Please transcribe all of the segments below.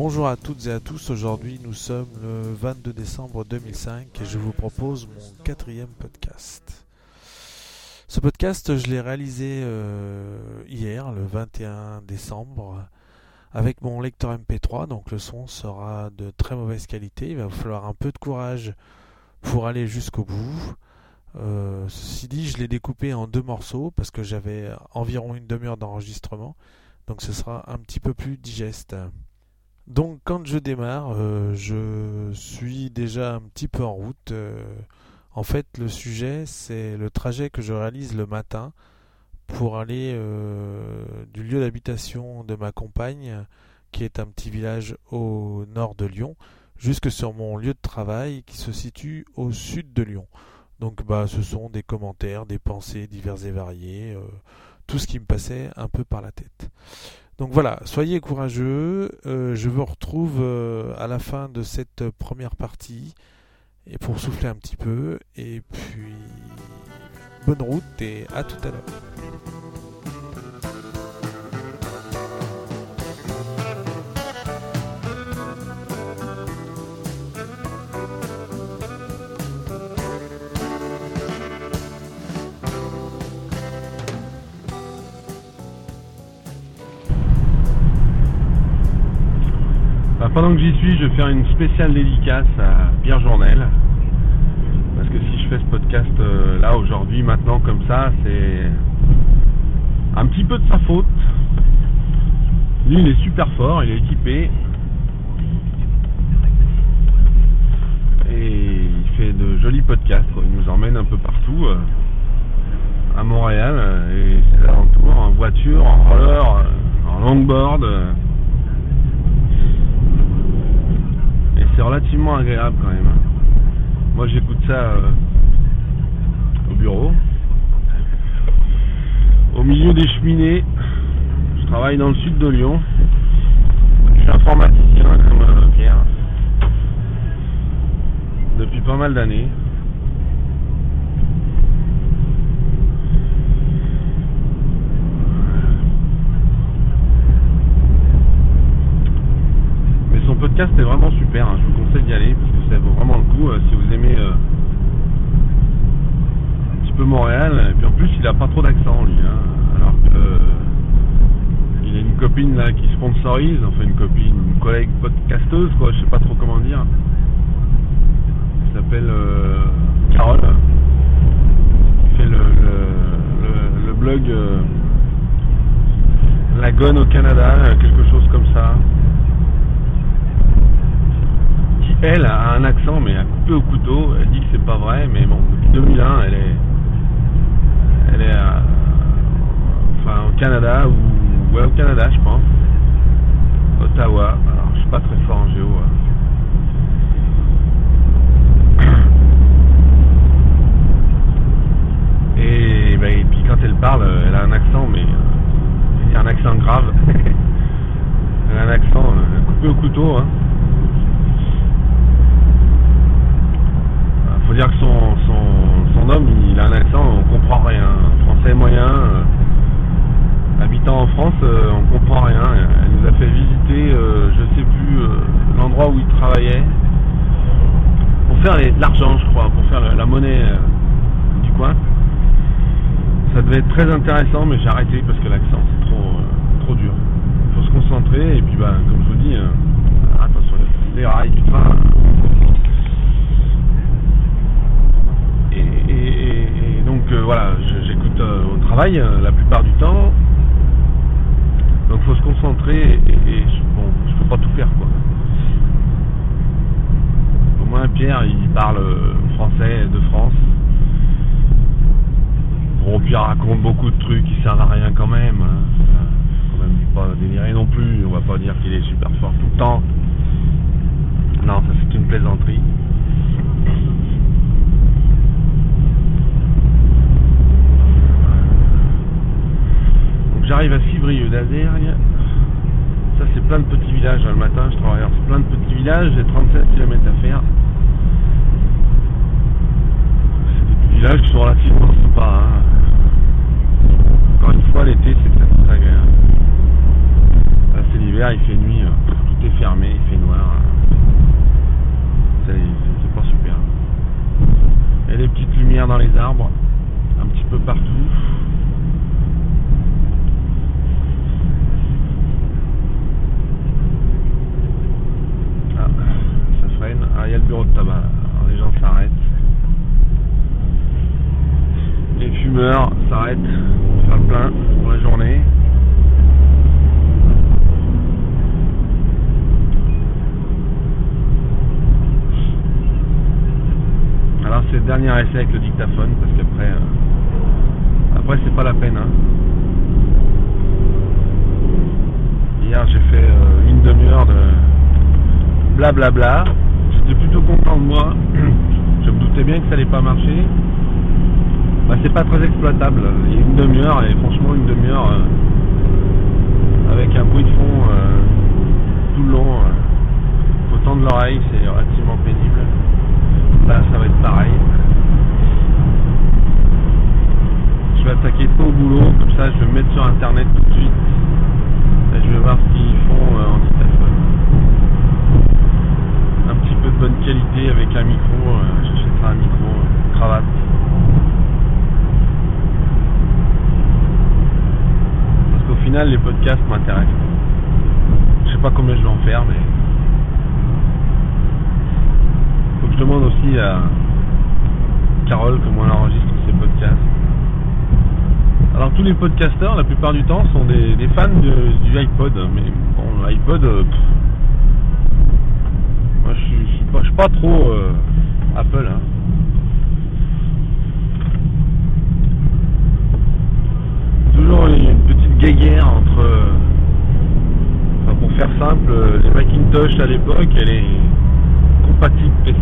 Bonjour à toutes et à tous, aujourd'hui nous sommes le 22 décembre 2005 et je vous propose mon 4e podcast. Ce podcast je l'ai réalisé hier, le 21 décembre, avec mon lecteur MP3, donc le son sera de très mauvaise qualité, il va vous falloir un peu de courage pour aller jusqu'au bout. Ceci dit, je l'ai découpé en 2 morceaux parce que j'avais environ une demi-heure d'enregistrement, donc ce sera un petit peu plus digeste. Donc quand je démarre, je suis déjà un petit peu en route. En fait, le sujet, c'est le trajet que je réalise le matin pour aller du lieu d'habitation de ma compagne, qui est un petit village au nord de Lyon, jusque sur mon lieu de travail qui se situe au sud de Lyon. Donc ce sont des commentaires, des pensées diverses et variées, tout ce qui me passait un peu par la tête. Donc voilà, soyez courageux, je vous retrouve à la fin de cette première partie et pour souffler un petit peu, et puis bonne route et à tout à l'heure. Pendant que j'y suis, je vais faire une spéciale dédicace à Pierre Journel, parce que si je fais ce podcast là aujourd'hui, maintenant comme ça, c'est un petit peu de sa faute. Lui il est super fort, il est équipé et il fait de jolis podcasts, quoi. Il nous emmène un peu partout à Montréal et ses alentours, en voiture, en roller, en longboard. C'est relativement agréable quand même. Moi j'écoute ça au bureau, au milieu des cheminées. Je travaille dans le sud de Lyon. Je suis informaticien comme Pierre depuis pas mal d'années. Son podcast est vraiment super, je vous conseille d'y aller parce que ça vaut vraiment le coup si vous aimez un petit peu Montréal. Et puis en plus il a pas trop d'accent lui, alors que il a une copine là qui sponsorise, enfin une collègue podcasteuse quoi, je sais pas trop comment dire. Elle s'appelle Carole. Elle fait le blog La Gonne au Canada, quelque chose comme ça. Elle a un accent mais à couper au couteau. Elle dit que c'est pas vrai, mais bon, depuis 2001 elle est au Canada, ou au Canada je pense, Ottawa. Alors je suis pas très fort en géo. Et puis quand elle parle, elle a un accent, mais il y a un accent grave. Elle a un accent coupé au couteau. Faut dire que son homme, il a un accent, on comprend rien. Français moyen, habitant en France, on comprend rien. Elle nous a fait visiter, je sais plus, l'endroit où il travaillait, pour faire l'argent, je crois, pour faire la monnaie du coin. Ça devait être très intéressant, mais j'ai arrêté parce que l'accent c'est trop dur. Il faut se concentrer, et puis comme je vous dis, attention, les rails du train. Et donc voilà, j'écoute au travail la plupart du temps. Donc faut se concentrer et je peux pas tout faire quoi. Au moins Pierre il parle français de France. Bon, puis il raconte beaucoup de trucs qui servent à rien quand même. Quand même pas délirer non plus, on va pas dire qu'il est super fort tout le temps. Non, ça c'est une plaisanterie. J'arrive à Civrieux d'Azergue. Ça c'est plein de petits villages. Le matin je traverse plein de petits villages. J'ai 37 km à faire. C'est des petits villages qui sont relativement sympas. Encore une fois l'été c'est très agréable. Là c'est l'hiver, il fait nuit, tout est fermé. lumière dans les arbres, un petit peu partout. Ah, ça freine. Ah, il y a le bureau de tabac. Alors, les gens s'arrêtent. Les fumeurs s'arrêtent pour faire le plein pour la journée. Alors c'est le dernier essai avec le dictaphone parce qu'après c'est pas la peine. Hein. Hier j'ai fait une demi-heure de blablabla. J'étais plutôt content de moi. Je me doutais bien que ça allait pas marcher. Bah, c'est pas très exploitable. Il y a une demi-heure et franchement une demi-heure avec un bruit de fond tout le long. Faut tendre l'oreille, c'est relativement pénible. Là ça va être pareil. Je vais attaquer tôt au boulot, comme ça je vais me mettre sur internet tout de suite. Et je vais voir ce qu'ils font en dictaphone. Un petit peu de bonne qualité avec un micro, j'achèterai un micro, cravate. Parce qu'au final les podcasts m'intéressent. Je sais pas combien je vais en faire, mais je demande aussi à Carole comment elle enregistre ses podcasts. Alors tous les podcasteurs, la plupart du temps, sont des fans du iPod. Mais bon, l'iPod, moi je suis pas trop Apple. Hein. Toujours une petite guéguerre entre... Enfin, pour faire simple, les Macintosh à l'époque, elle est compatible PC.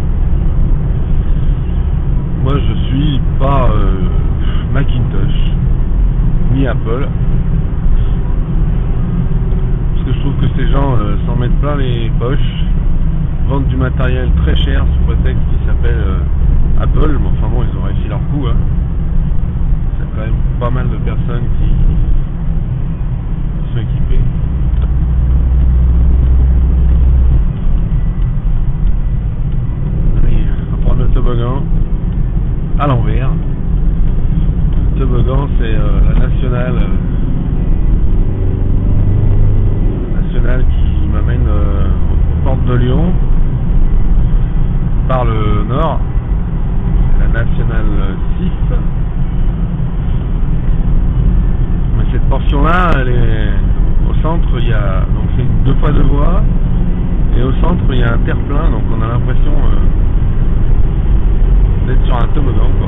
Moi je suis pas Macintosh ni Apple parce que je trouve que ces gens s'en mettent plein les poches, vendent du matériel très cher sous prétexte qui s'appelle Apple, mais enfin bon ils ont réussi leur coup hein. C'est quand même pas mal de personnes qui sont équipées. Le toboggan à l'envers. Le toboggan c'est la nationale qui m'amène aux portes de Lyon par le nord, la nationale 6. Mais cette portion là elle est au centre, il y a donc c'est une 2 fois 2 voies et au centre il y a un terre-plein, donc on a l'impression d'être sur un toboggan quoi.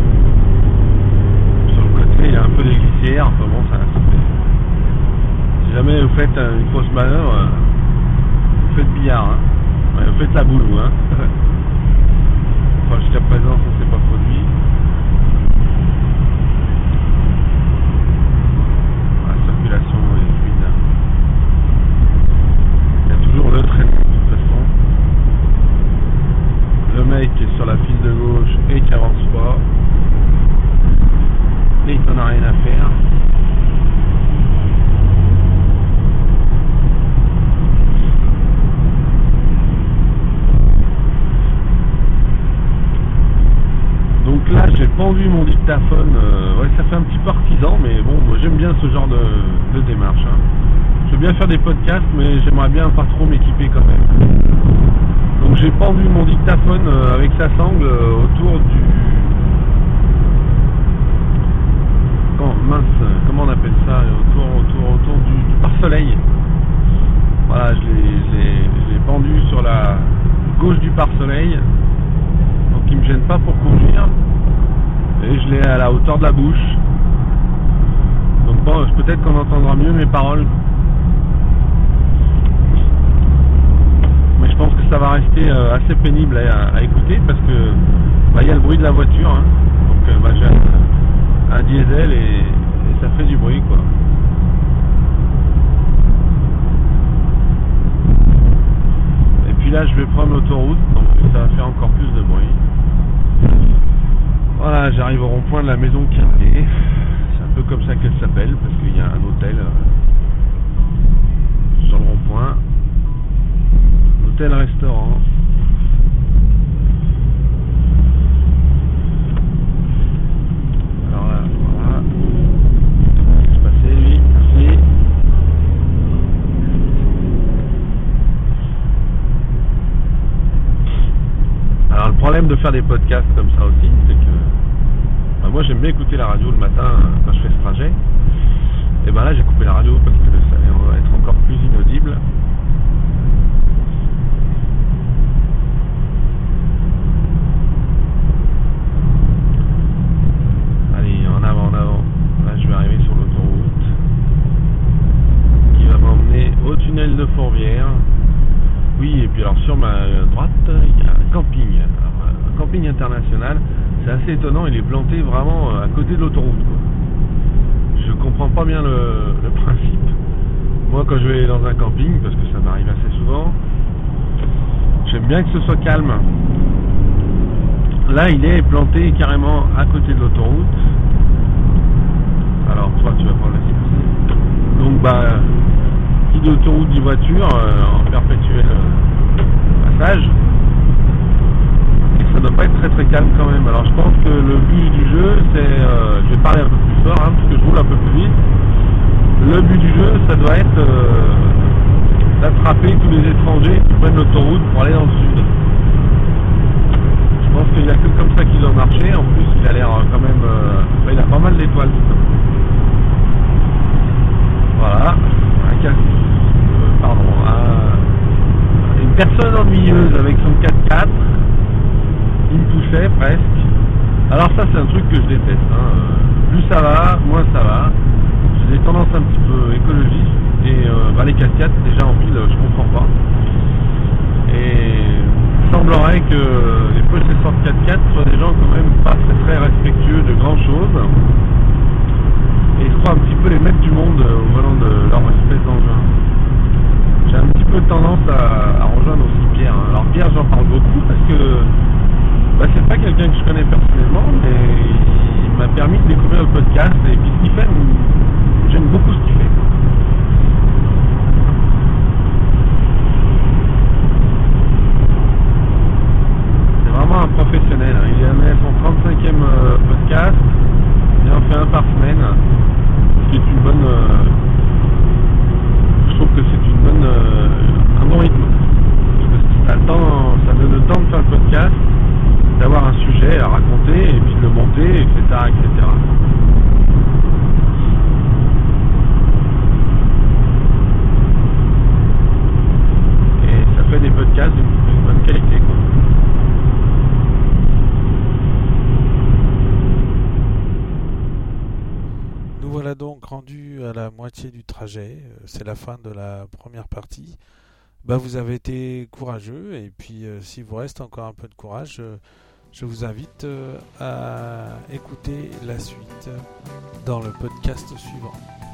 Sur le côté il y a un peu des glissières, enfin bon ça fait... Si jamais vous faites une fausse manœuvre, vous faites billard hein. Ouais, vous faites la boule hein. Enfin jusqu'à présent ça s'est pas produit. La circulation est fluide. Il y a toujours le trait de toute façon. Le mec qui est sur la file de gauche et qui avance pas et il n'en a rien à faire. Donc là j'ai pendu mon dictaphone, ouais ça fait un petit peu artisan mais bon moi j'aime bien ce genre de démarche hein. Je veux bien faire des podcasts mais j'aimerais bien pas trop m'équiper quand même. Donc j'ai pendu mon dictaphone avec sa sangle autour du... Comment on appelle ça? Autour du pare-soleil. Voilà, je l'ai pendu sur la gauche du pare-soleil. Donc il me gêne pas pour conduire. Et je l'ai à la hauteur de la bouche. Donc bon, peut-être qu'on entendra mieux mes paroles. Mais je pense que ça va rester assez pénible à écouter parce que il y a le bruit de la voiture hein. Donc j'ai un diesel et ça fait du bruit quoi. Et puis là je vais prendre l'autoroute donc ça va faire encore plus de bruit. Voilà, j'arrive au rond-point de la maison Cartier. C'est un peu comme ça qu'elle s'appelle parce qu'il y a un hôtel sur le rond-point. Hôtel-restaurant. de faire des podcasts comme ça aussi, c'est que moi j'aime bien écouter la radio le matin quand je fais ce trajet. Et ben là j'ai coupé la radio parce que ça va être encore plus inaudible. Allez, en avant. Là je vais arriver sur l'autoroute qui va m'emmener au tunnel de Fourvière. Oui, et puis alors sur ma droite, il y a un camping. Alors, un camping international, c'est assez étonnant, il est planté vraiment à côté de l'autoroute, quoi. Je comprends pas bien le principe. Moi, quand je vais dans un camping, parce que ça m'arrive assez souvent, j'aime bien que ce soit calme. Là, il est planté carrément à côté de l'autoroute. Alors, toi, tu vas prendre la circuit. Donc, qui d'autoroute dit voiture en perpétuel passage. Et ça doit pas être très très calme quand même. Alors, je pense que le but du jeu, c'est... je vais parler un peu plus fort, parce que je roule un peu plus vite. Le but du jeu, ça doit être d'attraper tous les étrangers qui prennent l'autoroute pour aller dans le sud. Je pense qu'il n'y a que comme ça qu'ils ont marché. En plus, il a l'air quand même... il a pas mal d'étoiles. Voilà. Une personne ennuyeuse avec son 4x4. Il me poussait presque. Alors ça, c'est un truc que je déteste. Plus ça va, moins ça va. J'ai des tendances un petit peu écologistes. Et les 4x4, déjà en ville, je comprends pas. Et il semblerait que les possesseurs de 4x4 soient des gens quand même pas très respectueux de grand chose. Et ils se croient un petit peu les maîtres du monde au volant de leur espèce d'engin. J'ai un petit peu tendance à rejoindre aussi Pierre. Alors Pierre, j'en parle beaucoup parce que c'est pas quelqu'un que je connais personnellement, mais il m'a permis de découvrir le podcast et puis ce qu'il fait, j'aime beaucoup ce qu'il fait. C'est vraiment un professionnel. Il en est à son 35e podcast. Il en fait un par semaine, ce qui est une bonne... je trouve que c'est un bon rythme. Parce que ça donne le temps de faire le podcast, d'avoir un sujet à raconter, et puis de le monter, etc. Et ça fait des podcasts d'une bonne qualité, quoi. Nous voilà donc rendus à la moitié du trajet. C'est la fin de la première partie. Vous avez été courageux et puis s'il vous reste encore un peu de courage, je vous invite à écouter la suite dans le podcast suivant.